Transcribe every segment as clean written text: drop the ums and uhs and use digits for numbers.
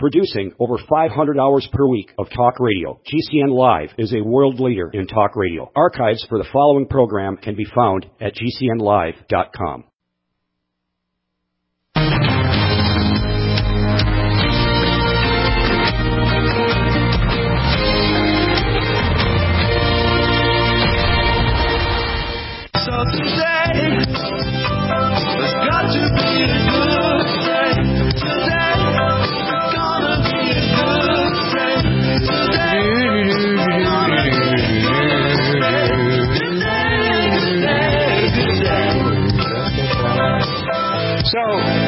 Producing over 500 hours per week of talk radio, GCN Live is a world leader in talk radio. Archives for the following program can be found at GCNlive.com. So today, there's got to be a good day. Today, it's gonna be a good day. Today, it's gonna be a good day. So,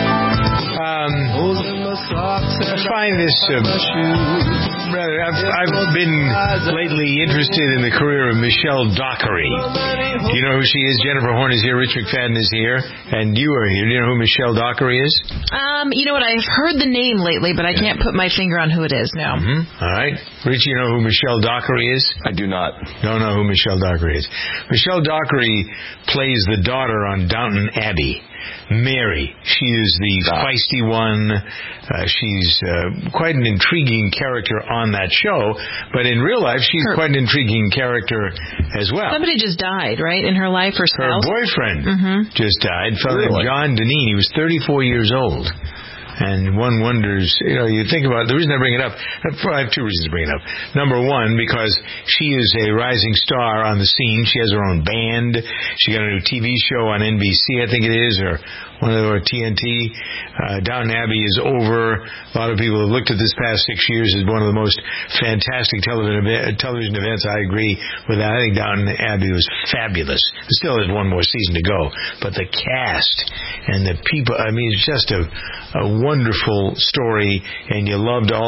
I find this rather. I've been lately interested in the career of Michelle Dockery. Do you know who she is? Jennifer Horn is here. Rich McFadden is here, and you are here. Do you know who Michelle Dockery is? You know what? I've heard the name lately, but I can't put my finger on who it is now. All right, Rich, you know who Michelle Dockery is? I do not. Don't know who Michelle Dockery is. Michelle Dockery plays the daughter on Downton Abbey. Mary. She is the feisty one. She's quite an intriguing character on that show, but in real life, she's quite an intriguing character as well. Somebody just died, right, in her life, her spouse? Her boyfriend just died. A fellow named John Deneen. He was 34 years old. And one wonders, you think about the reason I bring it up. I have two reasons to bring it up. Number one, because she is a rising star on the scene. She has her own band. She got a new TV show on NBC, I think it is, or TNT. Downton Abbey is over. A lot of people have looked at this past 6 years as one of the most fantastic television events. I agree with that. I think Downton Abbey was fabulous. It still has one more season to go. But the cast and the people, I mean, it's just a wonderful story, and you loved to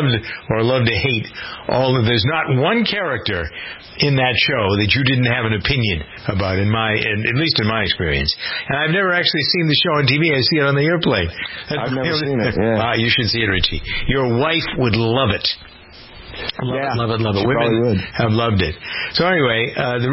hate all of. There's not one character in that show that you didn't have an opinion about, at least in my experience. And I've never actually seen the show on TV. I see it on the airplane. I've never seen it. Yeah. You should see it, Richie. Your wife would love it. Love it. Women have loved it. So anyway,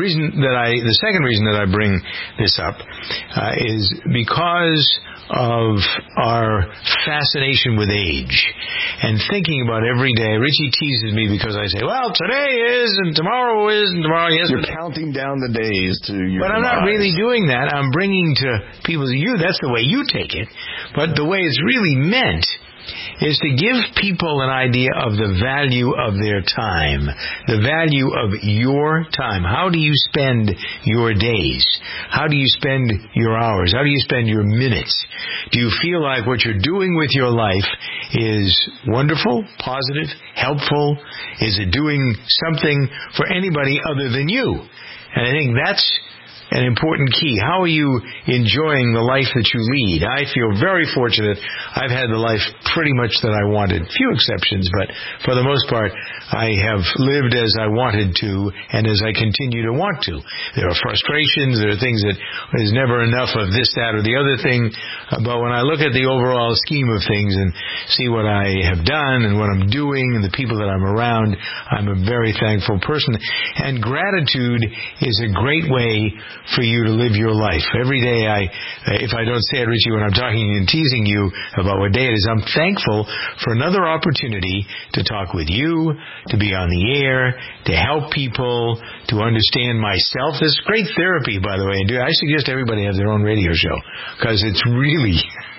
the second reason that I bring this up is because of our fascination with age and thinking about every day. Richie teases me because I say, well, today is and tomorrow is and tomorrow is. You're counting down the days to your But I'm not really doing that. I'm bringing to people, that's the way you take it. But the way it's really meant is to give people an idea of the value of their time, the value of your time. How do you spend your days? How do you spend your hours? How do you spend your minutes? Do you feel like what you're doing with your life is wonderful, positive, helpful? Is it doing something for anybody other than you? And I think that's an important key. How are you enjoying the life that you lead? I feel very fortunate. I've had the life pretty much that I wanted. Few exceptions, but for the most part, I have lived as I wanted to and as I continue to want to. There are frustrations. There are things that there's never enough of this, that, or the other thing. But when I look at the overall scheme of things and see what I have done and what I'm doing and the people that I'm around, I'm a very thankful person. And gratitude is a great way for you to live your life. Every day if I don't say it, Richie, when I'm talking and teasing you about what day it is, I'm thankful for another opportunity to talk with you, to be on the air, to help people, to understand myself. This is great therapy, by the way. And I suggest everybody have their own radio show because it's really,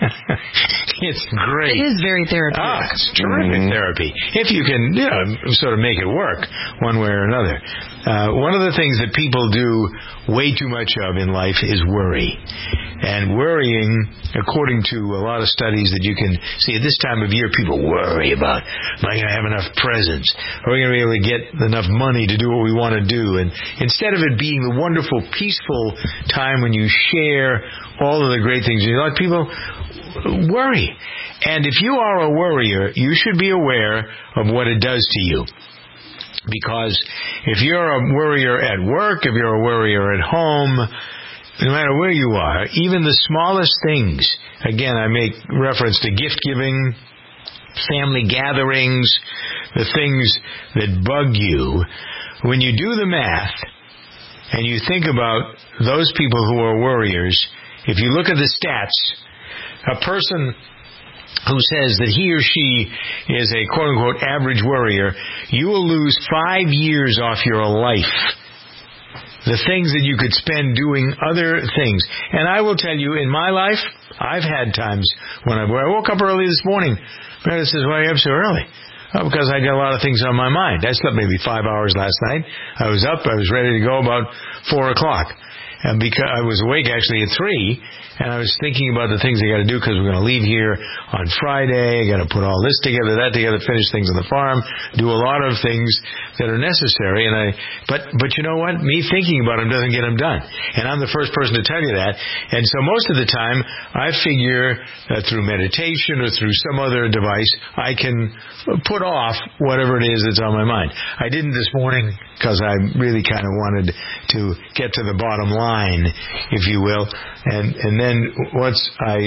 it's great. It is very therapeutic. It's terrific therapy. If you can, sort of make it work one way or another. One of the things that people do way too much of in life is worry. And worrying, according to a lot of studies that you can see at this time of year, people worry about, am I going to have enough presents? Are we going to be able to get enough money to do what we want to do? And instead of it being the wonderful, peaceful time when you share all of the great things in your life, people worry. And if you are a worrier, you should be aware of what it does to you. Because if you're a worrier at work, if you're a worrier at home, no matter where you are, even the smallest things, again, I make reference to gift giving, family gatherings, the things that bug you, when you do the math and you think about those people who are worriers, if you look at the stats, a person who says that he or she is a quote-unquote average worrier, you will lose 5 years off your life. The things that you could spend doing other things. And I will tell you, in my life, I've had times when I woke up early this morning. Meredith says, why are you up so early? Oh, because I got a lot of things on my mind. I slept maybe 5 hours last night. I was up. I was ready to go about 4 o'clock. And because I was awake actually at 3, and I was thinking about the things I got to do because we're going to leave here on Friday. I got to put all this together, that together, finish things on the farm, do a lot of things that are necessary. But you know what? Me thinking about them doesn't get them done. And I'm the first person to tell you that. And so most of the time, I figure that through meditation or through some other device, I can put off whatever it is that's on my mind. I didn't this morning because I really kind of wanted to get to the bottom line, if you will. And then once I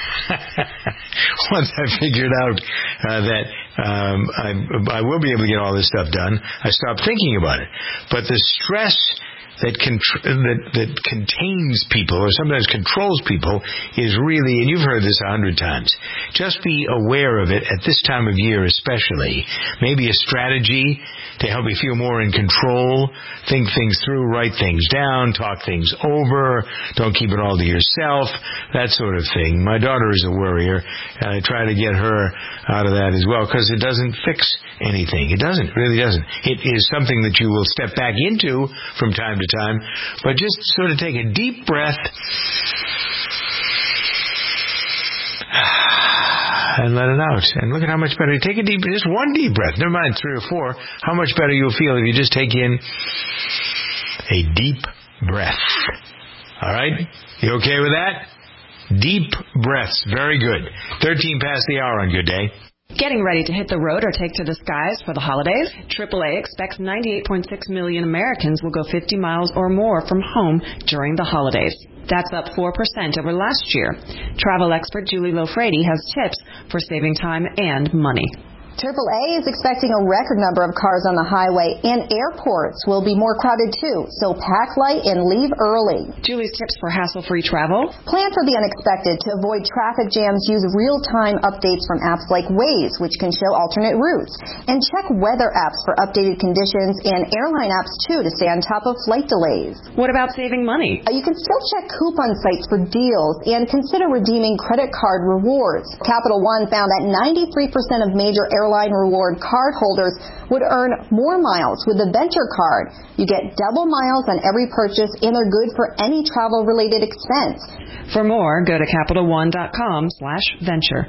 figured out that I will be able to get all this stuff done, I stopped thinking about it. But the stress that contains people or sometimes controls people is really, and you've heard this 100 times, just be aware of it at this time of year especially. Maybe a strategy to help you feel more in control, think things through, write things down, talk things over, don't keep it all to yourself, that sort of thing. My daughter is a worrier, and I try to get her out of that as well, because it doesn't fix anything. It doesn't, really doesn't. It is something that you will step back into from time to time, but just sort of take a deep breath and let it out. And look at how much better. Take just one deep breath. Never mind 3 or 4. How much better you'll feel if you just take in a deep breath. All right? You okay with that? Deep breaths. Very good. 13 past the hour on Good Day. Getting ready to hit the road or take to the skies for the holidays? AAA expects 98.6 million Americans will go 50 miles or more from home during the holidays. That's up 4% over last year. Travel expert Julie Lofrady has tips for saving time and money. AAA is expecting a record number of cars on the highway, and airports will be more crowded too, so pack light and leave early. Julie's tips for hassle-free travel? Plan for the unexpected. To avoid traffic jams, use real-time updates from apps like Waze, which can show alternate routes. And check weather apps for updated conditions, and airline apps too to stay on top of flight delays. What about saving money? You can still check coupon sites for deals and consider redeeming credit card rewards. Capital One found that 93% of major airline reward card holders would earn more miles with the Venture card. You get double miles on every purchase, and they're good for any travel-related expense. For more, go to CapitalOne.com/venture.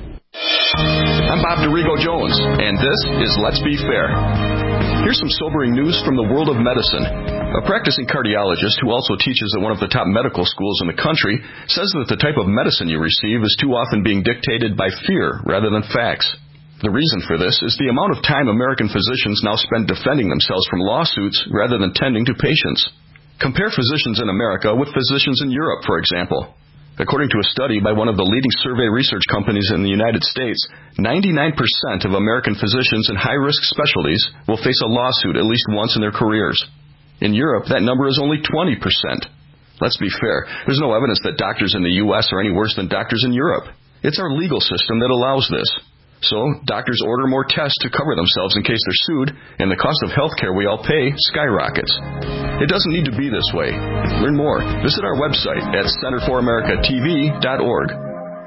I'm Bob DeRigo Jones, and this is Let's Be Fair. Here's some sobering news from the world of medicine. A practicing cardiologist who also teaches at one of the top medical schools in the country says that the type of medicine you receive is too often being dictated by fear rather than facts. The reason for this is the amount of time American physicians now spend defending themselves from lawsuits rather than tending to patients. Compare physicians in America with physicians in Europe, for example. According to a study by one of the leading survey research companies in the United States, 99% of American physicians in high-risk specialties will face a lawsuit at least once in their careers. In Europe, that number is only 20%. Let's be fair. There's no evidence that doctors in the U.S. are any worse than doctors in Europe. It's our legal system that allows this. So, doctors order more tests to cover themselves in case they're sued, and the cost of health care we all pay skyrockets. It doesn't need to be this way. Learn more. Visit our website at CenterForAmericaTV.org.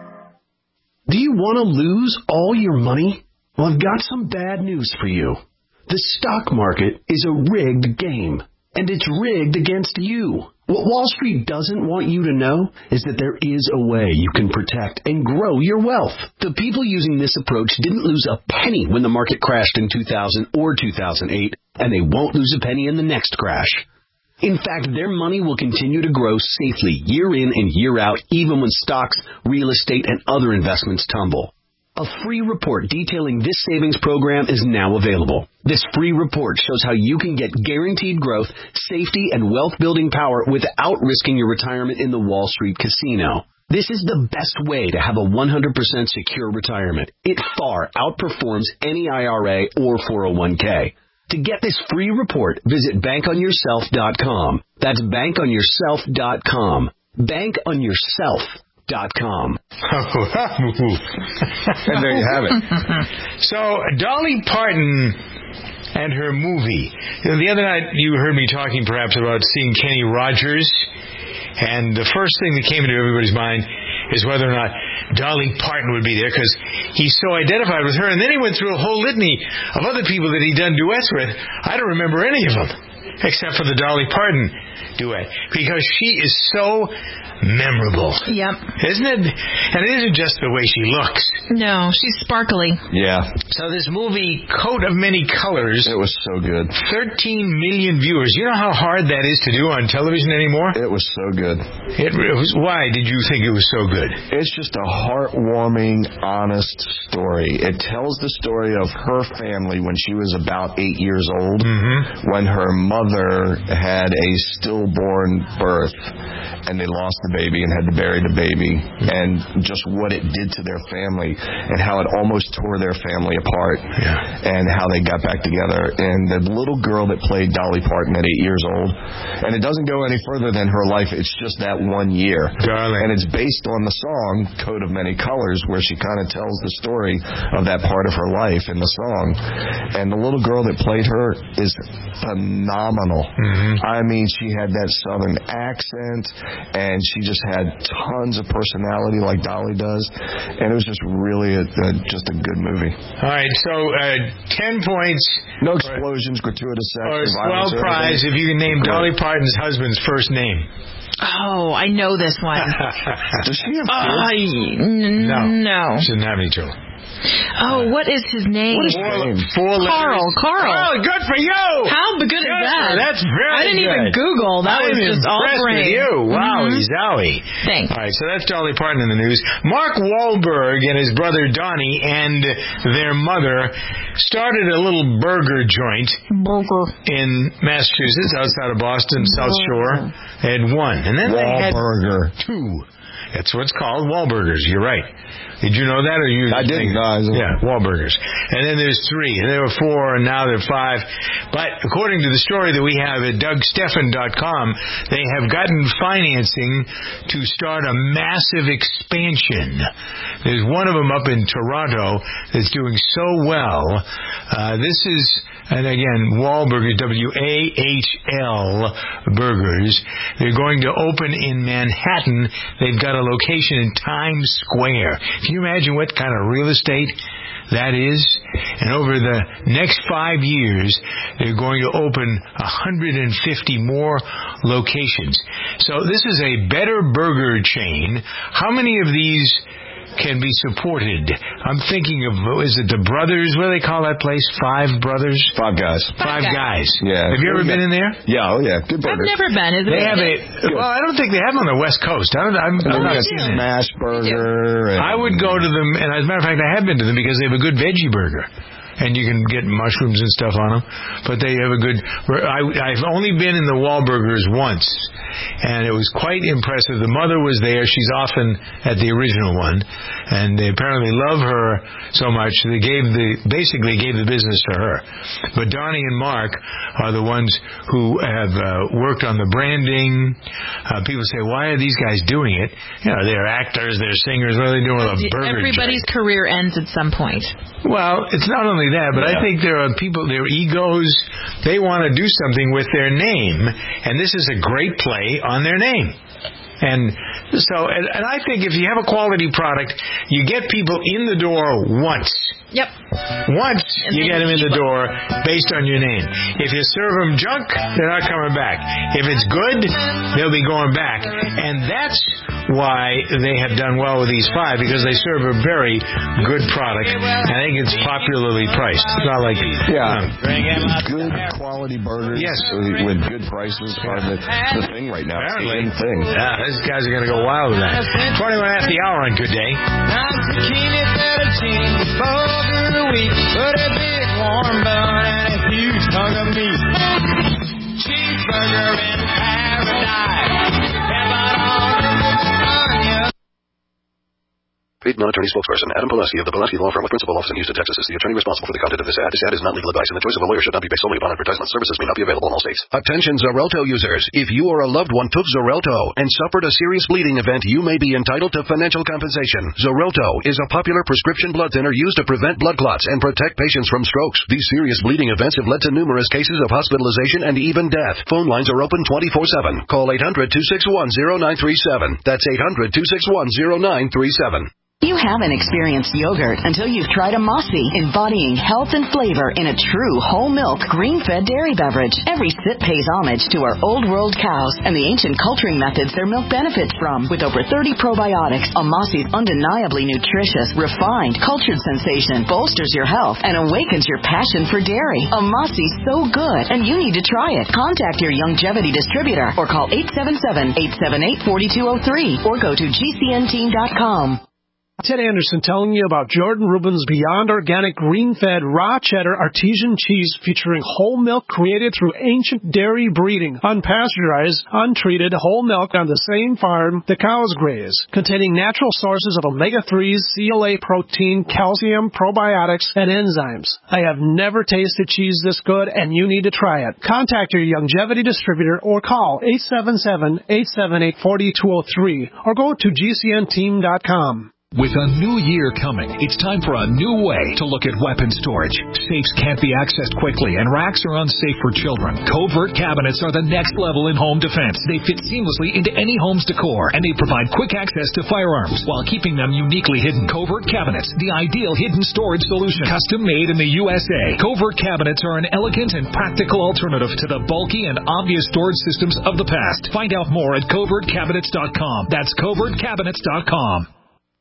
Do you want to lose all your money? Well, I've got some bad news for you. The stock market is a rigged game, and it's rigged against you. What Wall Street doesn't want you to know is that there is a way you can protect and grow your wealth. The people using this approach didn't lose a penny when the market crashed in 2000 or 2008, and they won't lose a penny in the next crash. In fact, their money will continue to grow safely year in and year out, even when stocks, real estate, and other investments tumble. A free report detailing this savings program is now available. This free report shows how you can get guaranteed growth, safety, and wealth-building power without risking your retirement in the Wall Street casino. This is the best way to have a 100% secure retirement. It far outperforms any IRA or 401k. To get this free report, visit bankonyourself.com. That's bankonyourself.com. Bank on yourself. JCNLive.com. And there you have it. So, Dolly Parton and her movie. The other night you heard me talking perhaps about seeing Kenny Rogers, and the first thing that came into everybody's mind is whether or not Dolly Parton would be there, because he's so identified with her. And then he went through a whole litany of other people that he'd done duets with. I don't remember any of them, except for the Dolly Parton duet, because she is so memorable. Yep. Isn't it? And it isn't just the way she looks. No, she's sparkly. Yeah. So this movie, Coat of Many Colors, It was so good. 13 million viewers. You know how hard that is to do on television anymore? It was so good. It was. Why did you think it was so good? It's just a heartwarming, honest story. It tells the story of her family when she was about 8 years old, when her mother had a stillborn birth, and they lost the baby and had to bury the baby, and just what it did to their family, and how it almost tore their family apart, and how they got back together. And the little girl that played Dolly Parton at 8 years old, and it doesn't go any further than her life, it's just that 1 year. Darling. And it's based on the song Coat of Many Colors, where she kind of tells the story of that part of her life in the song. And the little girl that played her is phenomenal. I mean, she had that southern accent, and she just had tons of personality like Dolly does, and it was just really just a good movie. All right, so 10 points. No explosions, gratuitous sex, Or a violence, swell prize if you can name Dolly Parton's husband's first name. Oh, I know this one. Does she have kids? No. She doesn't have any children. Oh, what is his name? What is her name? Four letters. Carl. Oh, good for you! How good is that? That's very I didn't even good. Google. That was I'm just all impressed brain. with you. Wowie, zowie. Thanks. All right, so that's Dolly Parton in the news. Mark Wahlberg and his brother Donnie and their mother started a little burger joint in Massachusetts, outside of Boston, South Shore. They had one. And then they had Wahlburger. two. That's what it's called, Wahlburgers. You're right. Did you know that, or you? I didn't. Yeah, Wahlburgers. And then there's three, and there were four, and now there are five. But according to the story that we have at DougSteffen.com, they have gotten financing to start a massive expansion. There's one of them up in Toronto that's doing so well. This is, and again, Wahlburgers, W-A-H-L Burgers. They're going to open in Manhattan. They've got a location in Times Square. Can you imagine what kind of real estate that is? And over the next 5 years, they're going to open 150 more locations. So this is a better burger chain. How many of these can be supported? I'm thinking of, is it the Brothers? What do they call that place? Five Brothers? Five Guys. Five guys. Yeah. Have you ever been in there? Yeah, oh yeah. Good I've burgers. never been. Is it? They have well, I don't think they have them on the West Coast. I'm not seeing it. Smash burger. I would go to them, and as a matter of fact, I have been to them because they have a good veggie burger. And you can get mushrooms and stuff on them. But they have a good... I've only been in the Wahlburgers once, and it was quite impressive. The mother was there. She's often at the original one. And they apparently love her so much, they basically gave the business to her. But Donnie and Mark are the ones who have worked on the branding. People say, why are these guys doing it? You know, they're actors, they're singers. What are they doing with a burger Everybody's joint? career ends at some point. Well, it's not only that, but I think there are people, their egos, they want to do something with their name, and this is a great play on their name. And so, and I think if you have a quality product, you get people in the door once. Yep. Once you get them in the door based on your name. If you serve them junk, they're not coming back. If it's good, they'll be going back. And that's why they have done well with these five, because they serve a very good product. I think it's popularly priced. It's not like... Good quality burgers with good prices are the thing right now. Apparently. It's the thing. Yeah, these guys are going to go wild with that. 21 after the hour on Good Day. Put a big warm bun and a huge hunk of meat. Cheeseburger in paradise. Paid non-attorney spokesperson Adam Pulaski of the Pulaski Law Firm with principal office in Houston, Texas is the attorney responsible for the content of this ad. This ad is not legal advice, and the choice of a lawyer should not be based solely upon advertisement. Services may not be available in all states. Attention Xarelto users. If you or a loved one took Xarelto and suffered a serious bleeding event, you may be entitled to financial compensation. Xarelto is a popular prescription blood thinner used to prevent blood clots and protect patients from strokes. These serious bleeding events have led to numerous cases of hospitalization and even death. Phone lines are open 24/7. Call 800-261-0937. That's 800-261-0937. You haven't experienced yogurt until you've tried a Mossy, embodying health and flavor in a true whole milk, grain-fed dairy beverage. Every sip pays homage to our old world cows and the ancient culturing methods their milk benefits from. With over 30 probiotics, a Mossy's undeniably nutritious, refined, cultured sensation bolsters your health and awakens your passion for dairy. A Mossy's so good, and you need to try it. Contact your Youngevity distributor or call 877-878-4203 or go to gcnteam.com. Ted Anderson telling you about Jordan Rubin's Beyond Organic Green-Fed Raw Cheddar Artesian Cheese featuring whole milk created through ancient dairy breeding, unpasteurized, untreated whole milk on the same farm the cows graze, containing natural sources of omega-3s, CLA protein, calcium, probiotics, and enzymes. I have never tasted cheese this good, and you need to try it. Contact your Youngevity distributor or call 877-878-4203 or go to gcnteam.com. With a new year coming, it's time for a new way to look at weapon storage. Safes can't be accessed quickly, and racks are unsafe for children. Covert cabinets are the next level in home defense. They fit seamlessly into any home's decor, and they provide quick access to firearms while keeping them uniquely hidden. Covert cabinets, the ideal hidden storage solution. Custom made in the USA. Covert cabinets are an elegant and practical alternative to the bulky and obvious storage systems of the past. Find out more at covertcabinets.com. That's covertcabinets.com.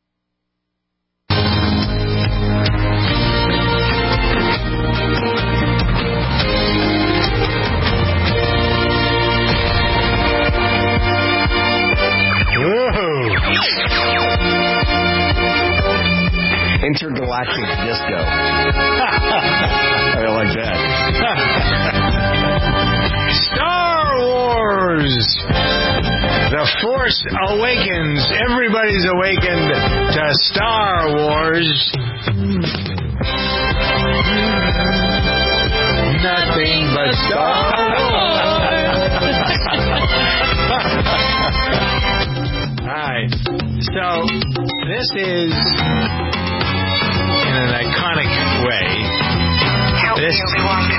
Intergalactic disco. I like that. Star Wars! The Force Awakens. Everybody's awakened to Star Wars. Nothing but Star Wars. Alright, so this is, in an iconic way, this is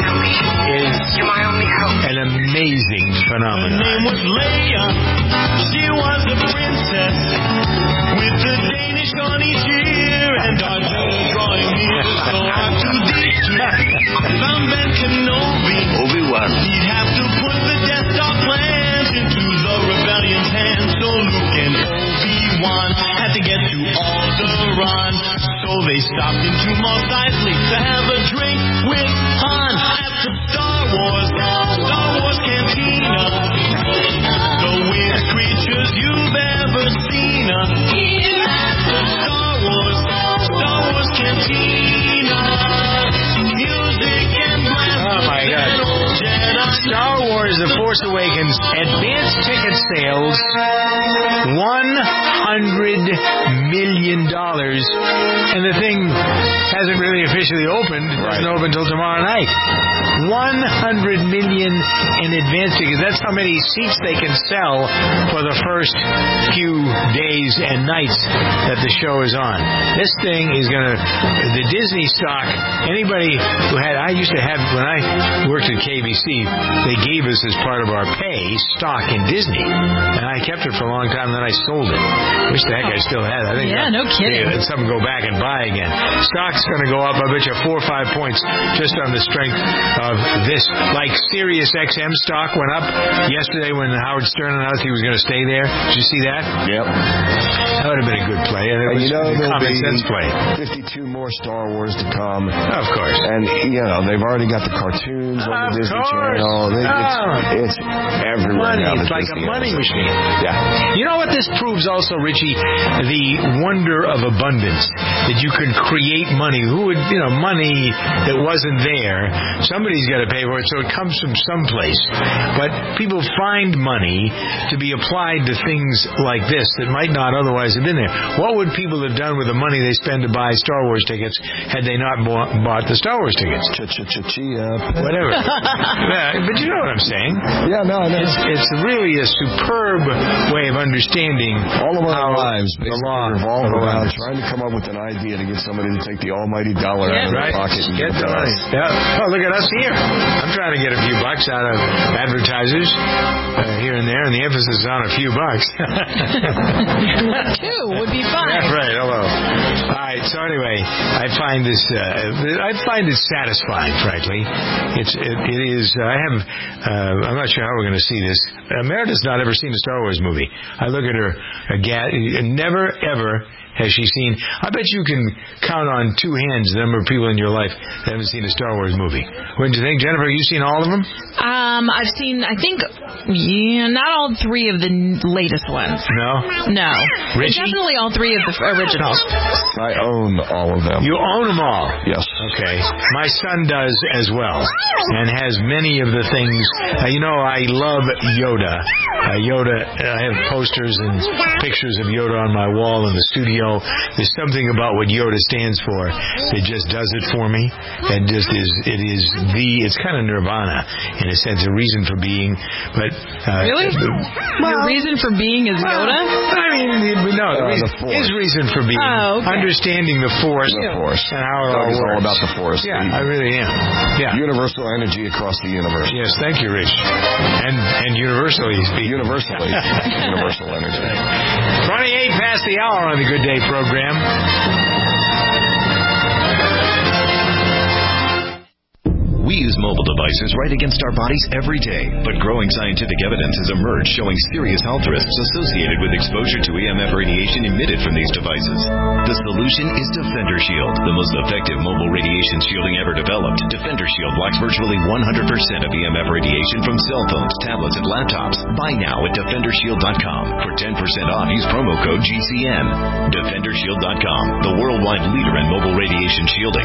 an amazing phenomenon. Her name was Leia. She was a princess with the Danish on each ear and Darjeeling drawing near. So R2-D2 found Ben Kenobi. Obi-Wan. He'd have to put the Death Star plans into the rebellion's hands. So Luke and Obi-Wan had to get to Alderaan. So they stopped into Mos Eisley to have a drink with Han at the Star Wars Cantina. The weirdest creatures you've ever seen. Here at the Star Wars Cantina. Music and blast. Oh my God. Star Wars The Force Awakens advanced ticket sales $100 million, and the thing hasn't really officially opened. It doesn't open until tomorrow night. 100 million in advance tickets. That's how many seats they can sell for the first few days and nights that the show is on. This thing is going to, the Disney stock, anybody who had, I used to have, when I worked at KBC, they gave us as part of our pay stock in Disney, and I kept it for a long time, and then I sold it. Wish the heck I still had it. I think no kidding. Some go back and buy again. Stock's going to go up, I bet you 4 or 5 points just on the strength of this. Like Sirius XM stock went up yesterday when Howard Stern announced he was going to stay there. Did you see that? Yep. That would have been a good play. And it was a common sense play. 52 more Star Wars to come. Of course. And, they've already got the cartoons on the Disney Channel. It's everywhere money. now. It's like a money machine. Yeah. You know what this proves also, Richie, the wonder of abundance, that you can create money. Who would, money that wasn't there, somebody's got to pay for it, so it comes from someplace. But people find money to be applied to things like this that might not otherwise have been there. What would people have done with the money they spend to buy Star Wars tickets had they not bought the Star Wars tickets? Whatever. But you know what I'm saying. Yeah, no, I know. It's really a superb way of understanding all of our lives the law revolve around trying to come up with an idea to get somebody to take the almighty dollar out of their pocket and get the money. Yeah. Oh, look at us here. I'm trying to get a few bucks out of advertisers here and there, and the emphasis is on a few bucks. 2 would be fine. Yeah, right. Hello. All right. So anyway, I find this. I find it satisfying. Frankly, it is. I'm not sure how we're going to see this. Meredith's not ever seen a Star Wars movie. I look at her. Never ever has she seen. I bet you can count on 2 hands the number of people in your life that haven't seen a Star Wars movie. What do you think, Jennifer? Have you seen all of them? I've seen, I think, not all 3 of the latest ones. No? Richie? Definitely all 3 of the originals. I own all of them. You own them all? Yes. Okay. My son does as well, and has many of the things. I love Yoda. I have posters and pictures of Yoda on my wall in the studio. There's something about what Yoda stands for that just does it for me. It just is. It's kind of nirvana in a sense, a reason for being. But really, your reason for being is Yoda. His reason for being. Oh, okay. Understanding the Force. The Force. And how it all works. All about the Force. Yeah, I really am. Yeah. Universal energy across the universe. Yes, thank you, Rich. And universally speaking. Universal energy. 28 past the hour on the Good Day program. We use mobile devices right against our bodies every day, but growing scientific evidence has emerged showing serious health risks associated with exposure to EMF radiation emitted from these devices. The solution is Defender Shield, the most effective mobile radiation shielding ever developed. Defender Shield blocks virtually 100% of EMF radiation from cell phones, tablets, and laptops. Buy now at DefenderShield.com. For 10% off, use promo code GCN. DefenderShield.com, the worldwide leader in mobile radiation shielding.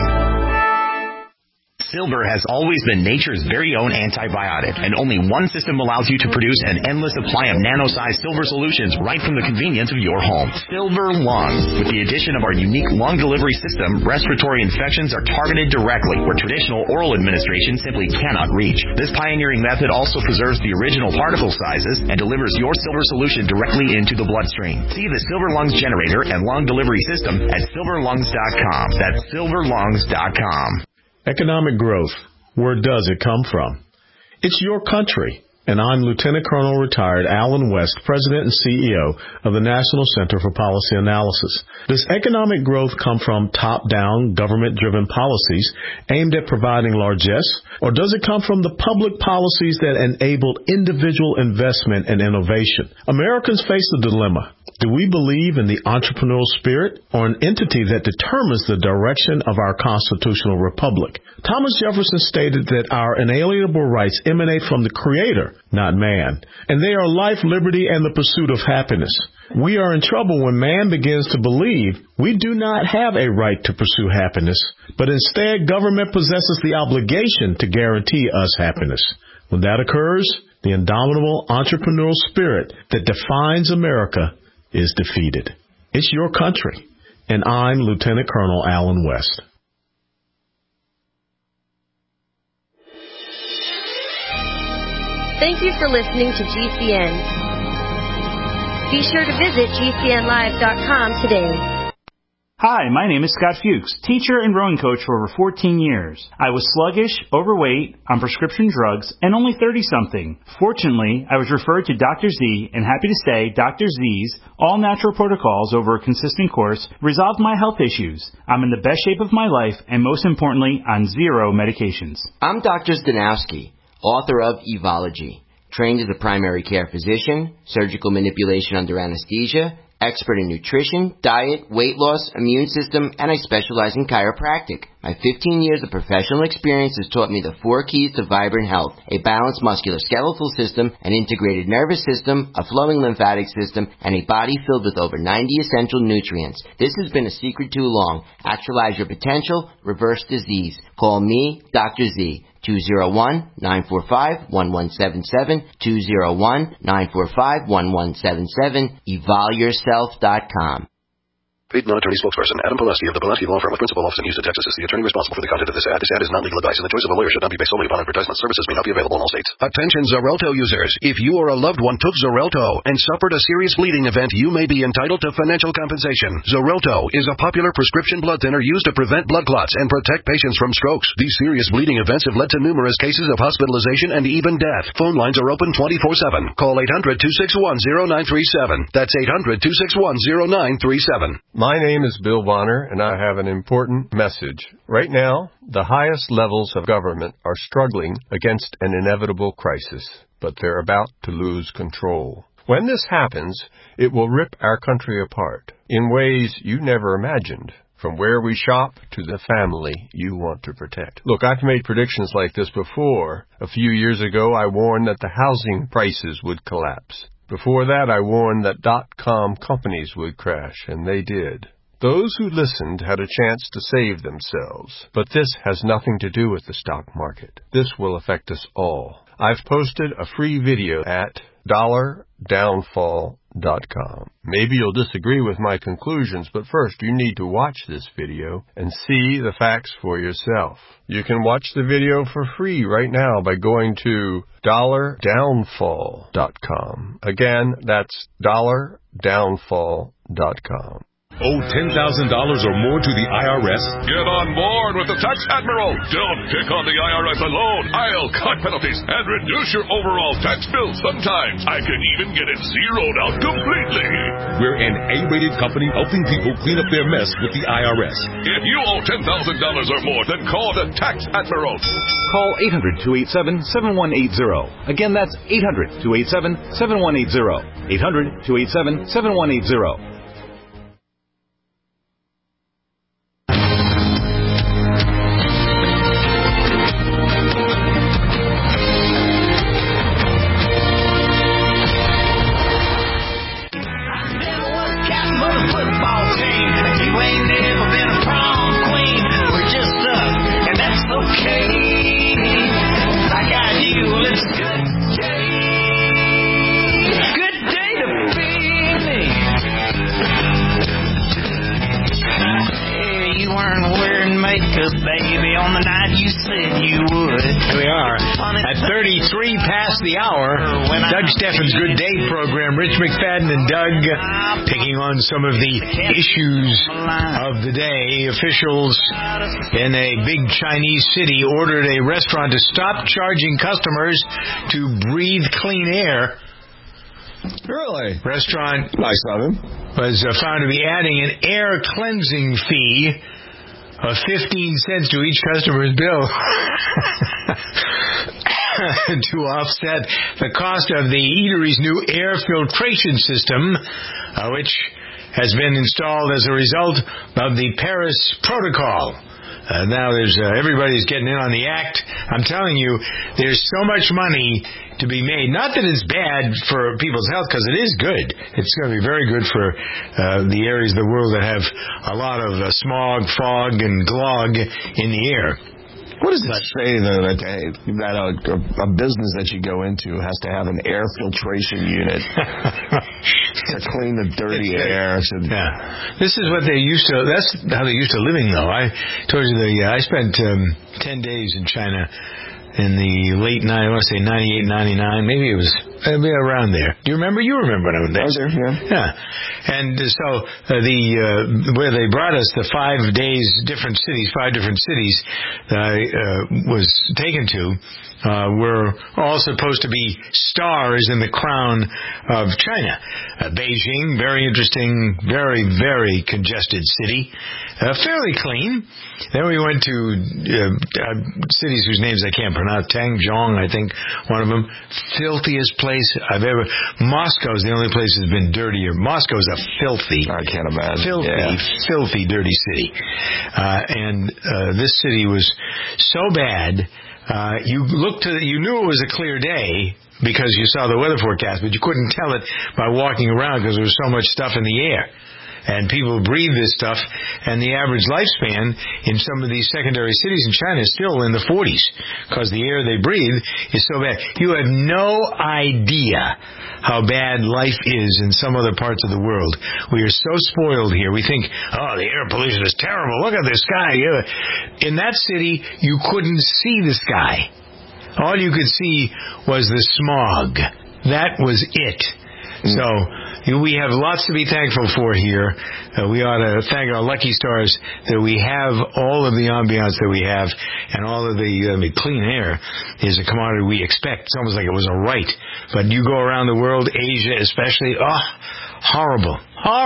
Silver has always been nature's very own antibiotic, and only one system allows you to produce an endless supply of nano-sized silver solutions right from the convenience of your home. Silver Lungs. With the addition of our unique lung delivery system, respiratory infections are targeted directly where traditional oral administration simply cannot reach. This pioneering method also preserves the original particle sizes and delivers your silver solution directly into the bloodstream. See the Silver Lungs generator and lung delivery system at silverlungs.com. That's silverlungs.com. Economic growth, where does it come from? It's your country, and I'm Lieutenant Colonel retired Alan West, President and CEO of the National Center for Policy Analysis. Does economic growth come from top-down, government-driven policies aimed at providing largesse, or does it come from the public policies that enabled individual investment and innovation? Americans face a dilemma. Do we believe in the entrepreneurial spirit or an entity that determines the direction of our constitutional republic? Thomas Jefferson stated that our inalienable rights emanate from the Creator, not man, and they are life, liberty, and the pursuit of happiness. We are in trouble when man begins to believe we do not have a right to pursue happiness, but instead government possesses the obligation to guarantee us happiness. When that occurs, the indomitable entrepreneurial spirit that defines America is defeated. It's your country, and I'm Lieutenant Colonel Alan West. Thank you for listening to GCN. Be sure to visit GCNlive.com today. Hi, my name is Scott Fuchs, teacher and rowing coach for over 14 years. I was sluggish, overweight, on prescription drugs, and only 30-something. Fortunately, I was referred to Dr. Z, and happy to say Dr. Z's all-natural protocols over a consistent course resolved my health issues. I'm in the best shape of my life, and most importantly, on 0 medications. I'm Dr. Zdanowski, author of Evology. Trained as a primary care physician, surgical manipulation under anesthesia, Expert in nutrition, diet, weight loss, immune system, and I specialize in chiropractic. My 15 years of professional experience has taught me the 4 keys to vibrant health: a balanced musculoskeletal system, an integrated nervous system, a flowing lymphatic system, and a body filled with over 90 essential nutrients. This has been a secret too long. Actualize your potential, reverse disease. Call me, Dr. Z. 201-945-1177, 201-945-1177, evolveyourself.com. Paid non-attorney spokesperson Adam Pulaski of the Pulaski Law Firm with principal office in Houston, Texas, is the attorney responsible for the content of this ad. This ad is not legal advice, and the choice of a lawyer should not be based solely upon advertisement. Services may not be available in all states. Attention Xarelto users. If you or a loved one took Xarelto and suffered a serious bleeding event, you may be entitled to financial compensation. Xarelto is a popular prescription blood thinner used to prevent blood clots and protect patients from strokes. These serious bleeding events have led to numerous cases of hospitalization and even death. Phone lines are open 24/7. Call 800-261-0937. That's 800-261-0937. My name is Bill Bonner, and I have an important message. Right now, the highest levels of government are struggling against an inevitable crisis, but they're about to lose control. When this happens, it will rip our country apart in ways you never imagined, from where we shop to the family you want to protect. Look, I've made predictions like this before. A few years ago, I warned that the housing prices would collapse. Before that, I warned that .com companies would crash, and they did. Those who listened had a chance to save themselves. But this has nothing to do with the stock market. This will affect us all. I've posted a free video at $downfall.com. Maybe you'll disagree with my conclusions, but first you need to watch this video and see the facts for yourself. You can watch the video for free right now by going to $downfall.com. Again, that's $downfall.com. Owe $10,000 or more to the IRS? Get on board with the Tax Admiral. Don't pick on the IRS alone. I'll cut penalties and reduce your overall tax bill. Sometimes I can even get it zeroed out completely. We're an A-rated company helping people clean up their mess with the IRS. If you owe $10,000 or more, then call the Tax Admiral. Call 800-287-7180. Again, that's 800-287-7180. 800-287-7180. Baby, on the night you said you would. Here we are at 33 past the hour. Doug Steffens' Good Day program. Rich McFadden and Doug picking on some of the issues of the day. Officials in a big Chinese city ordered a restaurant to stop charging customers to breathe clean air. Really? Restaurant nice of him. Was found to be adding an air cleansing fee of 15 cents to each customer's bill to offset the cost of the eatery's new air filtration system, which has been installed as a result of the Paris Protocol. Now there's everybody's getting in on the act. I'm telling you, there's so much money to be made. Not that it's bad for people's health, because it is good. It's going to be very good for the areas of the world that have a lot of smog, fog, and glog in the air. What does it say, though, that a business that you go into has to have an air filtration unit to clean the dirty air? Yeah. This is what they used to, that's how they used to living, though. I told you, I spent 10 days in China in the late 90s, I want to say 98, 99, maybe it was around there. Do you remember? You remember when I was there. I was there, yeah. Yeah. And so where they brought us, the 5 days, different cities, 5 different cities that I was taken to, were all supposed to be stars in the crown of China. Beijing, very interesting, very, very congested city, fairly clean. Then we went to cities whose names I can't pronounce. now Tangzhong, I think, one of them. Filthiest place I've ever. Moscow's the only place that's been dirtier. Moscow's a filthy. I can't imagine. Filthy, dirty city. And this city was so bad. You knew it was a clear day because you saw the weather forecast, but you couldn't tell it by walking around because there was so much stuff in the air. And people breathe this stuff, and the average lifespan in some of these secondary cities in China is still in the 40s because the air they breathe is so bad. You have no idea how bad life is in some other parts of the world. We are so spoiled here. We think, oh, the air pollution is terrible. Look at the sky. In that city, you couldn't see the sky. All you could see was the smog. That was it. So we have lots to be thankful for here. We ought to thank our lucky stars that we have all of the ambiance that we have, and all of the clean air is a commodity we expect. It's almost like it was a right. But you go around the world, Asia especially, horrible.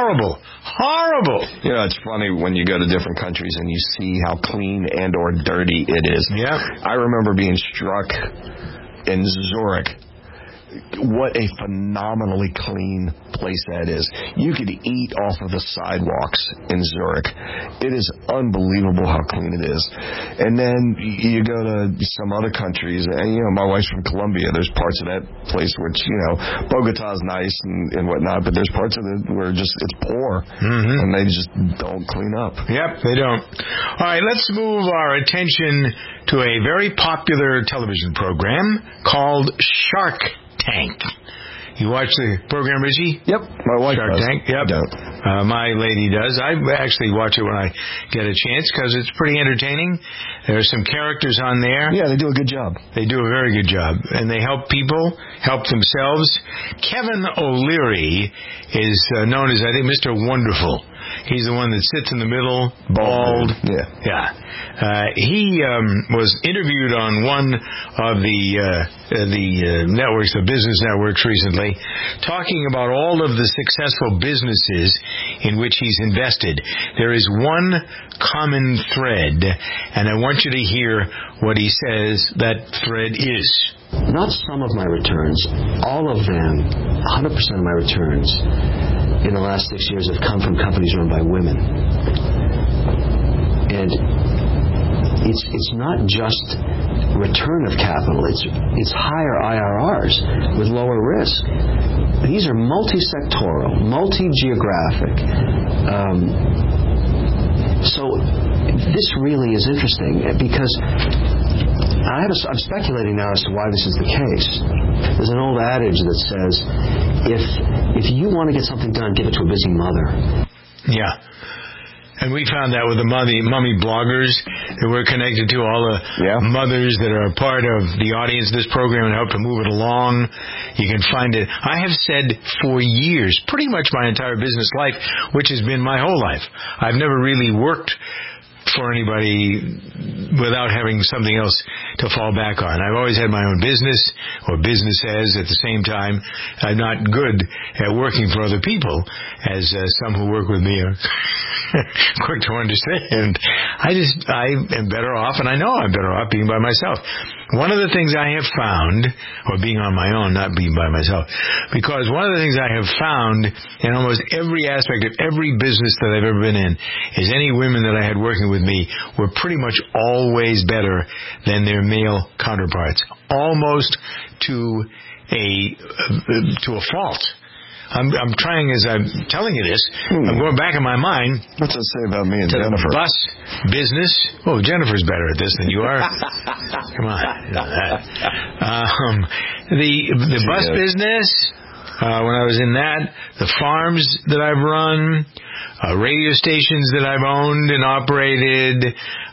You know, it's funny when you go to different countries and you see how clean and or dirty it is. Yeah. I remember being struck in Zurich. What a phenomenally clean place that is. You could eat off of the sidewalks in Zurich. It is unbelievable how clean it is. And then you go to some other countries, and, my wife's from Colombia. There's parts of that place which, Bogota's nice and whatnot, but there's parts of it where it's poor, and they just don't clean up. Yep, they don't. All right, let's move our attention to a very popular television program called Shark Tank. You watch the program, Richie? Yep. My wife Shark does. Tank? Yep. I don't. My lady does. I actually watch it when I get a chance because it's pretty entertaining. There are some characters on there. Yeah, they do a good job. They do a very good job. And they help people, help themselves. Kevin O'Leary is known as, I think, Mr. Wonderful. He's the one that sits in the middle, bald. Yeah. He was interviewed on one of the networks, the business networks recently, talking about all of the successful businesses in which he's invested. There is one common thread, and I want you to hear what he says that thread is. Not some of my returns, all of them, 100% of my returns in the last 6 years have come from companies run by women. And it's not just return of capital, it's higher IRRs with lower risk. These are multi-sectoral, multi-geographic. So this really is interesting because I'm speculating now as to why this is the case. There's an old adage that says, if you want to get something done, give it to a busy mother. Yeah. And we found that with the mummy bloggers that we're connected to, all the mothers that are a part of the audience of this program and help to move it along. You can find it. I have said for years, pretty much my entire business life, which has been my whole life, I've never really worked for anybody without having something else to fall back on. I've always had my own business or businesses at the same time. I'm not good at working for other people, as some who work with me are quick to understand. I am better off, and I know I'm better off being by myself. One of the things I have found, or being on my own, not being by myself, because one of the things I have found in almost every aspect of every business that I've ever been in is any women that I had working with me were pretty much always better than their male counterparts, almost to a fault. I'm trying, as I'm telling you this, I'm going back in my mind. What's it say about me and Jennifer? The bus business. Oh, Jennifer's better at this than you are. Come on. The bus business, when I was in that, the farms that I've run, radio stations that I've owned and operated,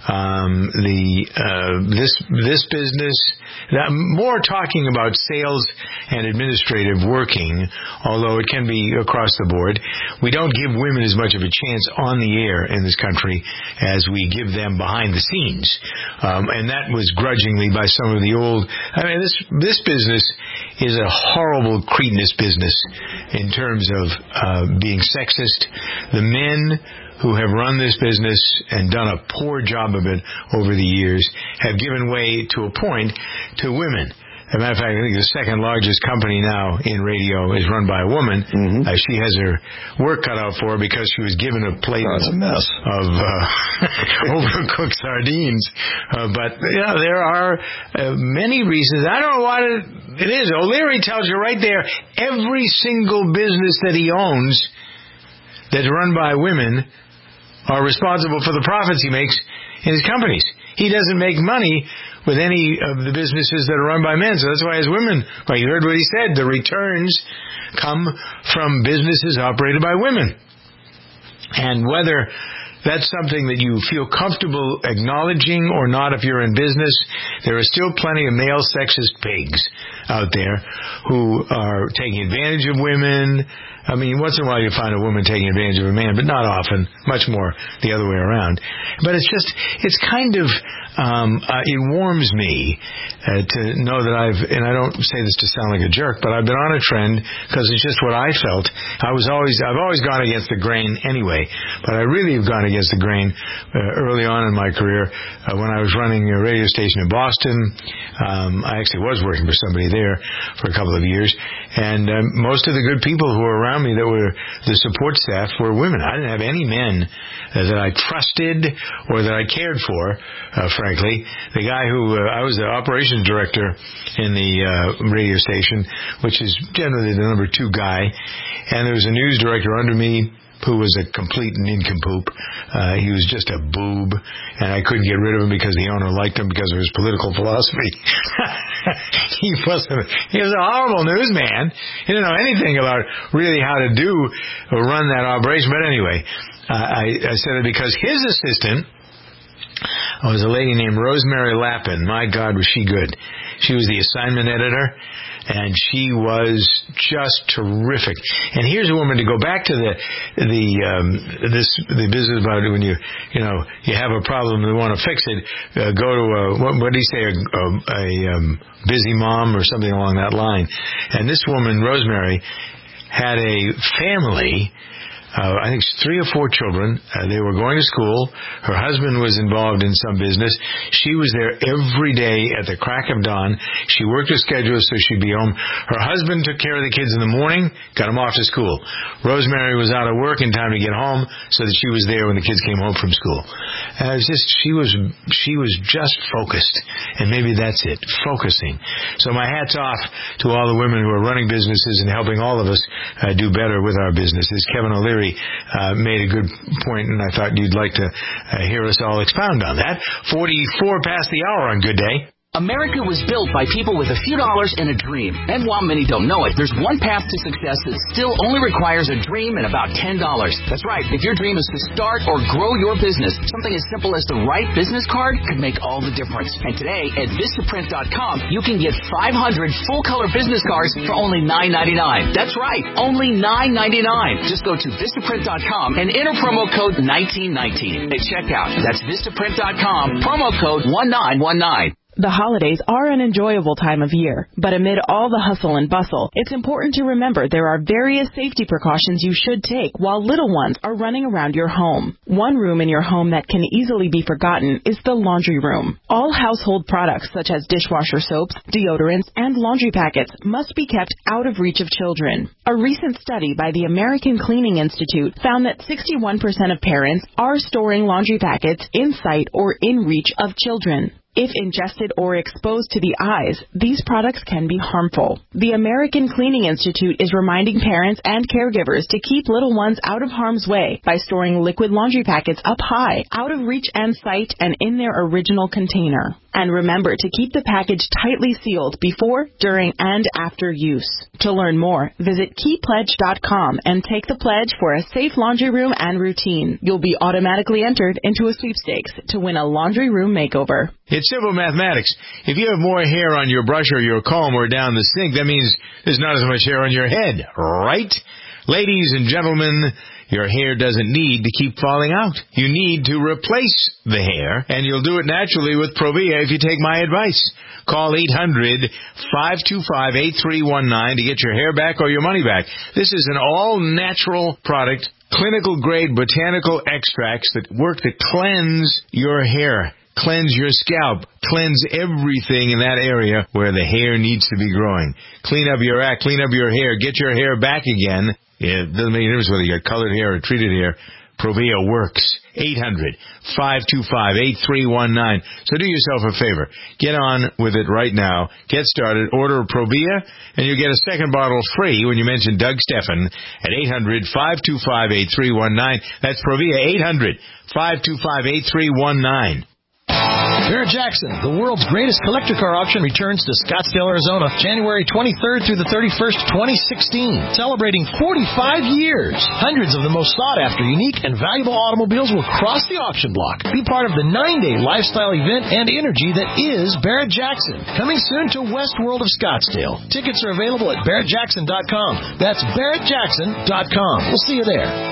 this business. More talking about sales and administrative working, although it can be across the board. We don't give women as much of a chance on the air in this country as we give them behind the scenes. And that was grudgingly by some of the old... I mean, this business is a horrible cretinous business in terms of being sexist. The men who have run this business and done a poor job of it over the years have given way to a point to women. As a matter of fact, I think the second largest company now in radio is run by a woman. She has her work cut out for her because she was given a plate of overcooked sardines. But there are many reasons. I don't know what it is. O'Leary tells you right there, every single business that he owns that's run by women are responsible for the profits he makes in his companies. He doesn't make money with any of the businesses that are run by men. So that's why his women, well, you heard what he said, the returns come from businesses operated by women. And whether that's something that you feel comfortable acknowledging or not if you're in business, there are still plenty of male sexist pigs out there who are taking advantage of women. I mean, once in a while you find a woman taking advantage of a man, but not often, much more the other way around. But it's kind of, it warms me to know that and I don't say this to sound like a jerk, but I've been on a trend because it's just what I felt. I've always gone against the grain anyway, but I really have gone against the grain early on in my career when I was running a radio station in Boston. I actually was working for somebody there for a couple of years, and most of the good people who were around me that were the support staff were women. I didn't have any men that I trusted or that I cared for, frankly. The guy who I was the operations director in the radio station, which is generally the number 2 guy, and there was a news director under me who was a complete nincompoop. He was just a boob, and I couldn't get rid of him because the owner liked him because of his political philosophy. He was a horrible newsman. He didn't know anything about really how to do or run that operation. But anyway, I said it because his assistant was a lady named Rosemary Lappin. My God, was she good. She was the assignment editor, and she was just terrific. And here's a woman to go back to the business about when you have a problem and want to fix it. Go to what do you say, a busy mom or something along that line. And this woman, Rosemary, had a family. I think 3 or 4 children. They were going to school. Her husband was involved in some business. She was there every day at the crack of dawn. She worked her schedule so she'd be home. Her husband took care of the kids in the morning, got them off to school. Rosemary was out of work in time to get home so that she was there when the kids came home from school. She was just focused. And maybe that's it, focusing. So my hat's off to all the women who are running businesses and helping all of us do better with our businesses. Kevin O'Leary made a good point, and I thought you'd like to hear us all expound on that. 44 past the hour on Good Day. America was built by people with a few dollars and a dream. And while many don't know it, there's one path to success that still only requires a dream and about $10. That's right. If your dream is to start or grow your business, something as simple as the right business card could make all the difference. And today at VistaPrint.com, you can get 500 full-color business cards for only $9.99. That's right, only $9.99. Just go to VistaPrint.com and enter promo code 1919 at checkout. That's VistaPrint.com, promo code 1919. The holidays are an enjoyable time of year, but amid all the hustle and bustle, it's important to remember there are various safety precautions you should take while little ones are running around your home. One room in your home that can easily be forgotten is the laundry room. All household products such as dishwasher soaps, deodorants, and laundry packets must be kept out of reach of children. A recent study by the American Cleaning Institute found that 61% of parents are storing laundry packets in sight or in reach of children. If ingested or exposed to the eyes, these products can be harmful. The American Cleaning Institute is reminding parents and caregivers to keep little ones out of harm's way by storing liquid laundry packets up high, out of reach and sight, and in their original container. And remember to keep the package tightly sealed before, during, and after use. To learn more, visit KeyPledge.com and take the pledge for a safe laundry room and routine. You'll be automatically entered into a sweepstakes to win a laundry room makeover. It's simple mathematics. If you have more hair on your brush or your comb or down the sink, that means there's not as much hair on your head, right? Ladies and gentlemen, your hair doesn't need to keep falling out. You need to replace the hair, and you'll do it naturally with Provia if you take my advice. Call 800-525-8319 to get your hair back or your money back. This is an all-natural product clinical grade botanical extracts that work to cleanse your hair, cleanse your scalp, cleanse everything in that area where the hair needs to be growing. Clean up your act, clean up your hair, get your hair back again. It doesn't make any difference whether you got colored hair or treated hair. Provia works. 800-525-8319. So do yourself a favor. Get on with it right now. Get started. Order Provia, and you get a second bottle free when you mention Doug Stephan at 800-525-8319. That's Provia, 800-525-8319. Barrett Jackson, the world's greatest collector car auction, returns to Scottsdale, Arizona, January 23rd through the 31st, 2016. Celebrating 45 years. Hundreds of the most sought-after, unique, and valuable automobiles will cross the auction block. Be part of the 9-day lifestyle event and energy that is Barrett Jackson. Coming soon to West World of Scottsdale. Tickets are available at BarrettJackson.com. That's BarrettJackson.com. We'll see you there.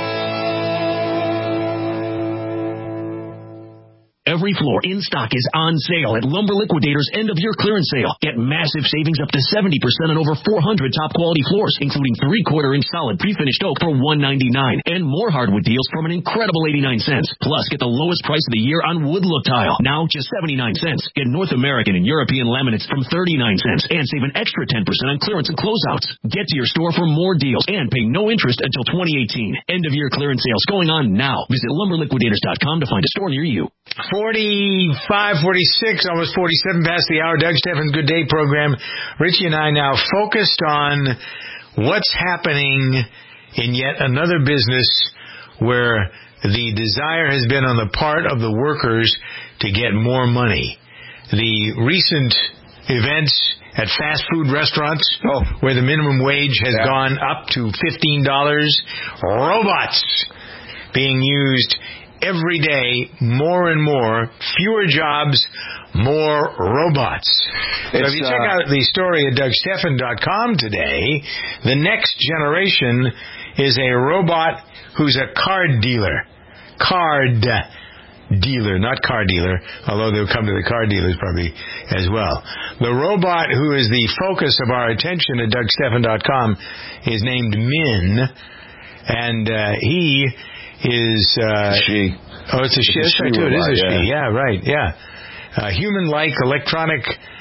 Every floor in stock is on sale at Lumber Liquidators' end-of-year clearance sale. Get massive savings up to 70% on over 400 top-quality floors, including 3/4-inch solid pre-finished oak for $199, and more hardwood deals from an incredible 89 cents. Plus, get the lowest price of the year on wood look tile, now just 79 cents. Get North American and European laminates from 39 cents, and save an extra 10% on clearance and closeouts. Get to your store for more deals and pay no interest until 2018. End-of-year clearance sales going on now. Visit LumberLiquidators.com to find a store near you. 45, 46, almost 47 past the hour. Doug Stephan, Good Day program. Richie and I now focused on what's happening in yet another business where the desire has been on the part of the workers to get more money. The recent events at fast food restaurants where the minimum wage has gone up to $15. Robots being used every day, more and more, fewer jobs, more robots. So if you check out the story at DougStephan.com today, the next generation is a robot who's a card dealer. Card dealer, not car dealer, although they'll come to the car dealers probably as well. The robot who is the focus of our attention at DougStephan.com is named Min, and he is she. Oh, it's a she. That's right, too. It is a she. Yeah, right. Yeah. Human-like electronic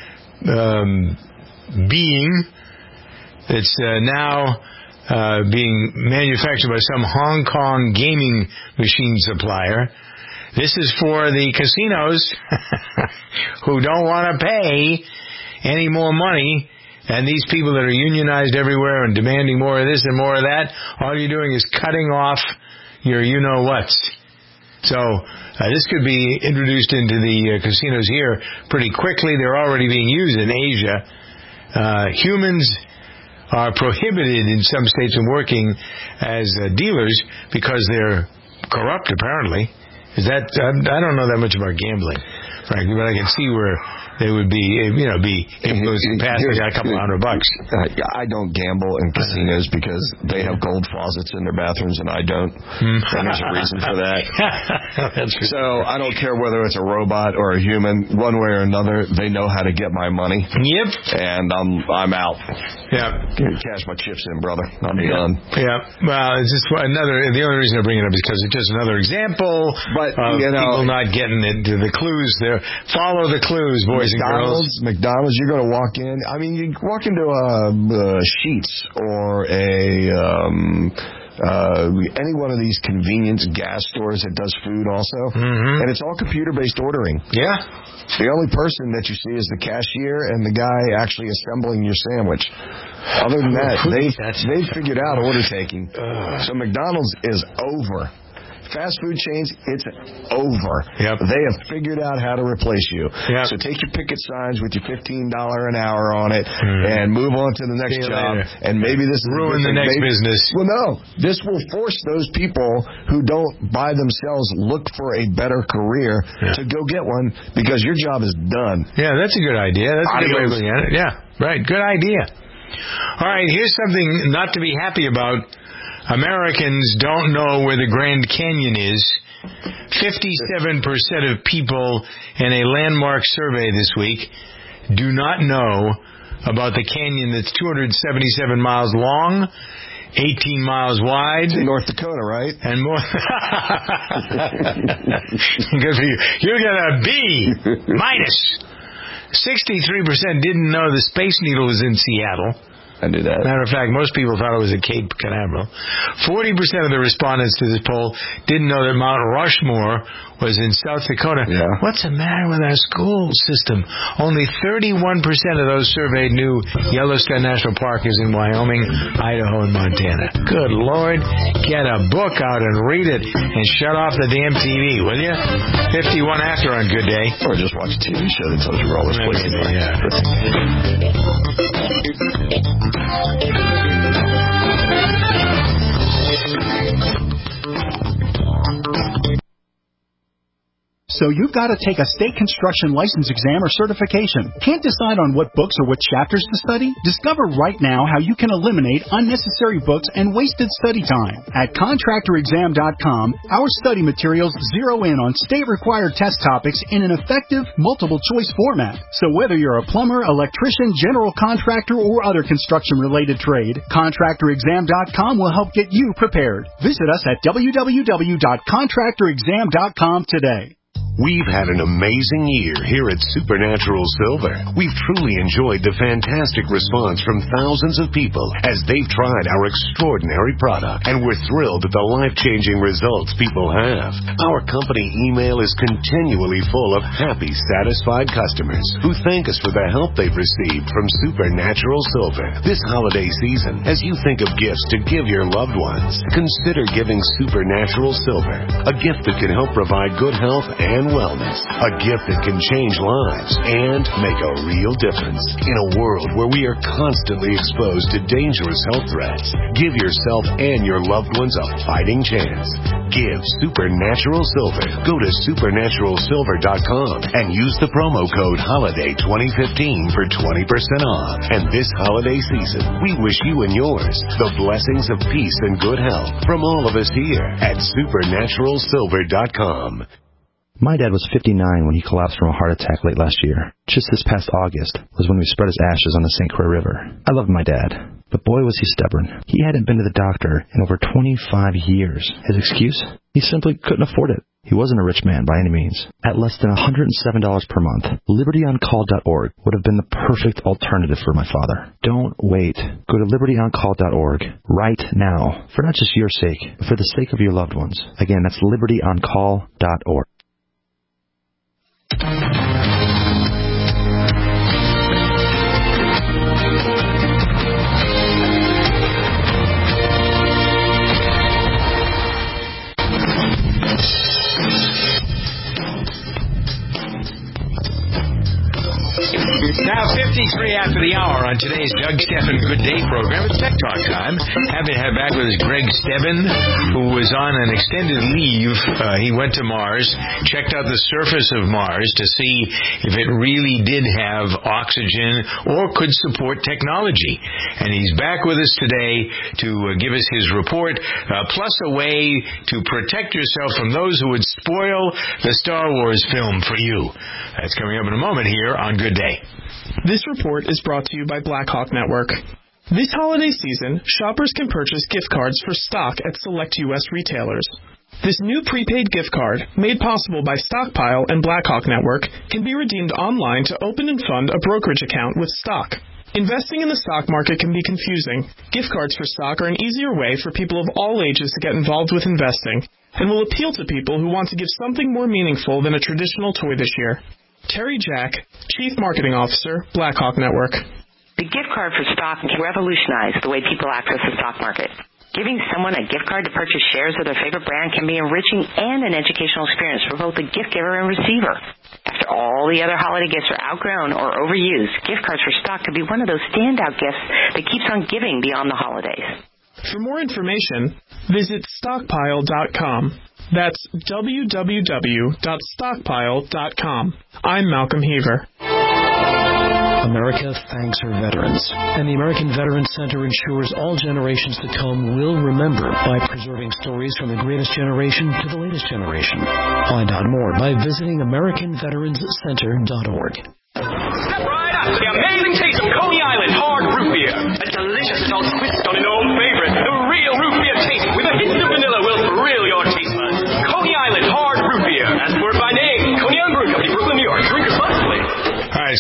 being that's now being manufactured by some Hong Kong gaming machine supplier. This is for the casinos who don't want to pay any more money. And these people that are unionized everywhere and demanding more of this and more of that, all you're doing is cutting off your you-know-whats. So this could be introduced into the casinos here pretty quickly. They're already being used in Asia. Humans are prohibited in some states from working as dealers because they're corrupt, apparently. Is that I don't know that much about gambling, frankly, but I can see where they would be, be influenced in the past. They got a couple $100. I don't gamble in casinos because they have gold faucets in their bathrooms and I don't. And there's a reason for that. So I don't care whether it's a robot or a human. One way or another, they know how to get my money. Yep. And I'm out. Yeah. Cash my chips in, brother. I'm done. Yeah. Well, it's just the only reason I bring it up is because it's just another example of people not getting into the clues there. Follow the clues, boys and girls. McDonald's, you're going to walk in. I mean, you walk into a Sheetz or any one of these convenience gas stores that does food also, and it's all computer-based ordering. Yeah. The only person that you see is the cashier and the guy actually assembling your sandwich. Other than that, they've figured out order taking. So McDonald's is over. Fast food chains, it's over. Yep. They have figured out how to replace you. Yep. So take your picket signs with your $15 an hour on it and move on to the next job. Later. And maybe this ruin the next business. Well, no. This will force those people who don't by themselves look for a better career to go get one because your job is done. Yeah, that's a good idea. That's a good way of looking at it. Yeah, right. Good idea. All right, here's something not to be happy about. Americans don't know where the Grand Canyon is. 57% of people in a landmark survey this week do not know about the canyon that's 277 miles long 18 miles wide. It's in North Dakota, right? And more. Good for you. You get a B minus. 63% didn't know the Space Needle was in Seattle. I knew that. Matter of fact, most people thought it was at Cape Canaveral. 40% of the respondents to this poll didn't know that Mount Rushmore was in South Dakota. Yeah. What's the matter with our school system? Only 31% of those surveyed knew Yellowstone National Park is in Wyoming, Idaho, and Montana. Good Lord. Get a book out and read it and shut off the damn TV, will you? 51 after on Good Day. Or just watch a TV show that tells you where all this places are. Yeah. So you've got to take a state construction license exam or certification. Can't decide on what books or what chapters to study? Discover right now how you can eliminate unnecessary books and wasted study time. At contractorexam.com, our study materials zero in on state-required test topics in an effective, multiple-choice format. So whether you're a plumber, electrician, general contractor, or other construction-related trade, contractorexam.com will help get you prepared. Visit us at www.contractorexam.com today. We've had an amazing year here at Supernatural Silver. We've truly enjoyed the fantastic response from thousands of people as they've tried our extraordinary product, and we're thrilled at the life-changing results people have. Our company email is continually full of happy, satisfied customers who thank us for the help they've received from Supernatural Silver. This holiday season, as you think of gifts to give your loved ones, consider giving Supernatural Silver, a gift that can help provide good health and wellness, a gift that can change lives and make a real difference. In a world where we are constantly exposed to dangerous health threats, give yourself and your loved ones a fighting chance. Give Supernatural Silver. Go to supernaturalsilver.com and use the promo code HOLIDAY2015 for 20% off. And this holiday season, we wish you and yours the blessings of peace and good health from all of us here at supernaturalsilver.com. My dad was 59 when he collapsed from a heart attack late last year. Just this past August was when we spread his ashes on the St. Croix River. I loved my dad, but boy was he stubborn. He hadn't been to the doctor in over 25 years. His excuse? He simply couldn't afford it. He wasn't a rich man by any means. At less than $107 per month, LibertyOnCall.org would have been the perfect alternative for my father. Don't wait. Go to LibertyOnCall.org right now, for not just your sake, but for the sake of your loved ones. Again, that's LibertyOnCall.org. Now, 53 after the hour on today's Doug Stephan Good Day program. It's Tech Talk time. Happy to have back with us Greg Stebbin, who was on an extended leave. He went to Mars, checked out the surface of Mars to see if it really did have oxygen or could support technology. And he's back with us today to give us his report, plus a way to protect yourself from those who would spoil the Star Wars film for you. That's coming up in a moment here on Good Day. This report is brought to you by Blackhawk Network. This holiday season, shoppers can purchase gift cards for stock at select U.S. retailers. This new prepaid gift card, made possible by Stockpile and Blackhawk Network, can be redeemed online to open and fund a brokerage account with stock. Investing in the stock market can be confusing. Gift cards for stock are an easier way for people of all ages to get involved with investing, and will appeal to people who want to give something more meaningful than a traditional toy this year. Terry Jack, Chief Marketing Officer, Blackhawk Network. The gift card for stock can revolutionize the way people access the stock market. Giving someone a gift card to purchase shares of their favorite brand can be enriching and an educational experience for both the gift giver and receiver. After all the other holiday gifts are outgrown or overused, gift cards for stock could be one of those standout gifts that keeps on giving beyond the holidays. For more information, visit stockpile.com. That's www.stockpile.com. I'm Malcolm Heaver. America thanks her veterans, and the American Veterans Center ensures all generations to come will remember by preserving stories from the greatest generation to the latest generation. Find out more by visiting AmericanVeteransCenter.org. Step right up to the amazing taste of Coney Island hard root beer. A delicious adult twist on an old favorite, the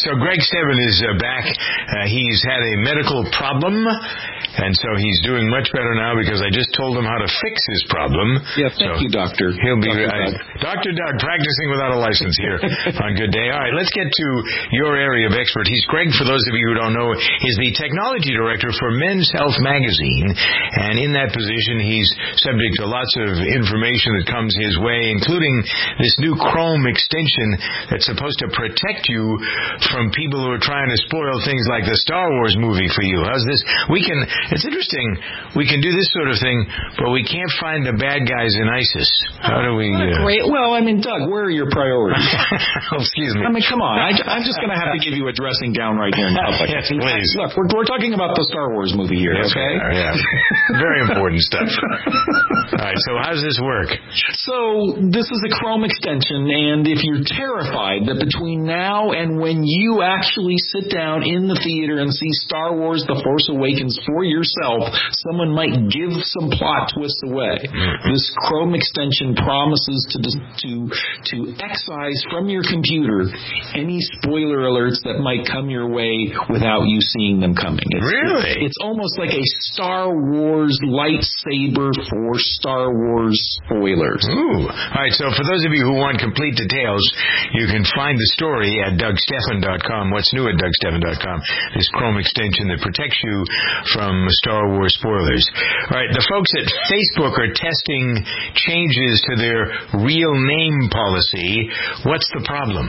So Greg Stebbin is back. He's had a medical problem, and so he's doing much better now because I just told him how to fix his problem. Yeah, thank you, Doctor. He'll be Dr. Doug practicing without a license here on Good Day. All right, let's get to your area of expertise. Greg, for those of you who don't know, is the technology director for Men's Health magazine, and in that position, he's subject to lots of information that comes his way, including this new Chrome extension that's supposed to protect you from people who are trying to spoil things like the Star Wars movie for you. How's this? It's interesting. We can do this sort of thing, but we can't find the bad guys in ISIS. How do we... Great. Well, Doug, where are your priorities? Excuse me. Come on. I'm just going to have to give you a dressing down right here in public. Yes, please. Look, we're talking about the Star Wars movie here, yes, okay? Yeah. Very important stuff. All right, so how does this work? So this is a Chrome extension, and if you're terrified that between now and when you actually sit down in the theater and see Star Wars The Force Awakens for yourself, someone might give some plot twists away. This Chrome extension promises to excise from your computer any spoiler alerts that might come your way without you seeing them coming. Really? It's almost like a Star Wars lightsaber for Star Wars spoilers. Ooh. All right, so for those of you who want complete details, you can find the story at DougStephan.com. What's new at DougStephan.com? This Chrome extension that protects you from Star Wars spoilers. All right, the folks at Facebook are testing changes to their real name policy. What's the problem?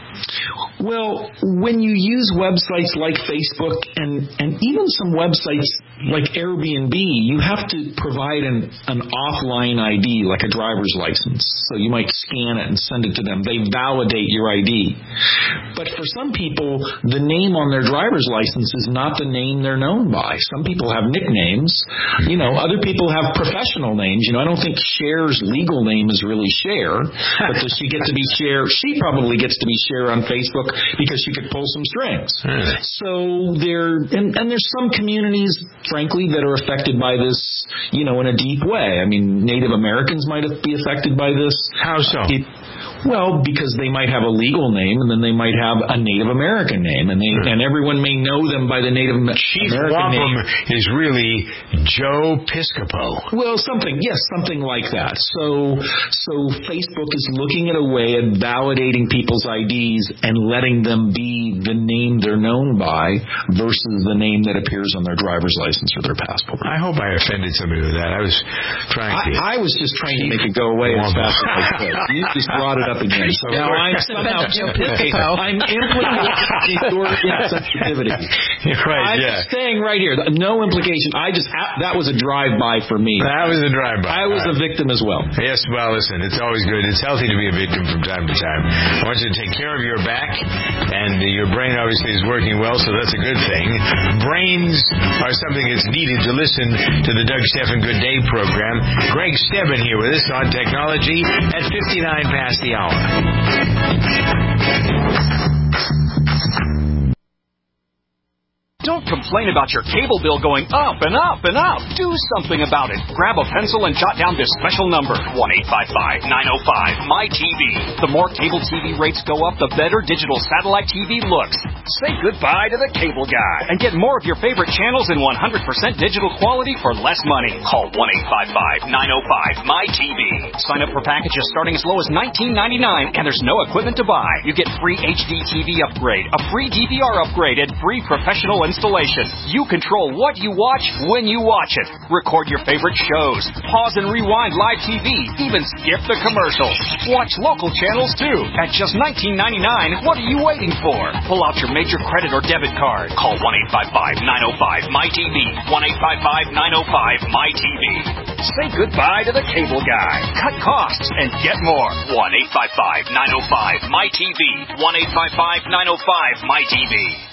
Well, when you use websites like Facebook and even some websites like Airbnb, you have to provide an offline ID, like a driver's license. So you might scan it and send it to them. They validate your ID. But for some people, the name on their driver's license is not the name they're known by. Some people have nicknames. Other people have professional names. I don't think Cher's legal name is really Cher, but does she get to be Cher? She probably gets to be Cher on Facebook because she could pull some strings. So there's some communities, frankly, that are affected by this, in a deep way. Native Americans might be affected by this. How so? Well, because they might have a legal name, and then they might have a Native American name, and everyone may know them by the Native Chief American Wampum name. is really Joe Piscopo. Well, something like that. So Facebook is looking at a way of validating people's IDs and letting them be the name they're known by versus the name that appears on their driver's license or their passport. I hope I offended somebody with that. I was just trying to make it go away as fast as I could. You just brought it up again. So now I'm somehow I'm implicating your insensitivity. Right, I'm staying right here. No implication. That was a drive-by for me. That was a drive-by. I was a victim as well. Yes, well, listen, it's always good. It's healthy to be a victim from time to time. I want you to take care of your back, and your brain obviously is working well, so that's a good thing. Brains are something that's needed to listen to the Doug Stephan Good Day program. Greg Stebbin here with us on technology at 59 past the hour. Don't complain about your cable bill going up and up and up. Do something about it. Grab a pencil and jot down this special number, 1-855-905-MY-TV. The more cable TV rates go up, the better digital satellite TV looks. Say goodbye to the cable guy and get more of your favorite channels in 100% digital quality for less money. Call 1-855-905-MY-TV. Sign up for packages starting as low as $19.99, and there's no equipment to buy. You get free HD TV upgrade, a free DVR upgrade, and free professional installation. You control what you watch when you watch it. Record your favorite shows. Pause and rewind live TV. Even skip the commercials. Watch local channels too. At just $19.99, what are you waiting for? Pull out your major credit or debit card. Call 1-855-905-MY-TV. 1-855-905-MY-TV. Say goodbye to the cable guy. Cut costs and get more. 1-855-905-MY-TV. 1-855-905-MY-TV.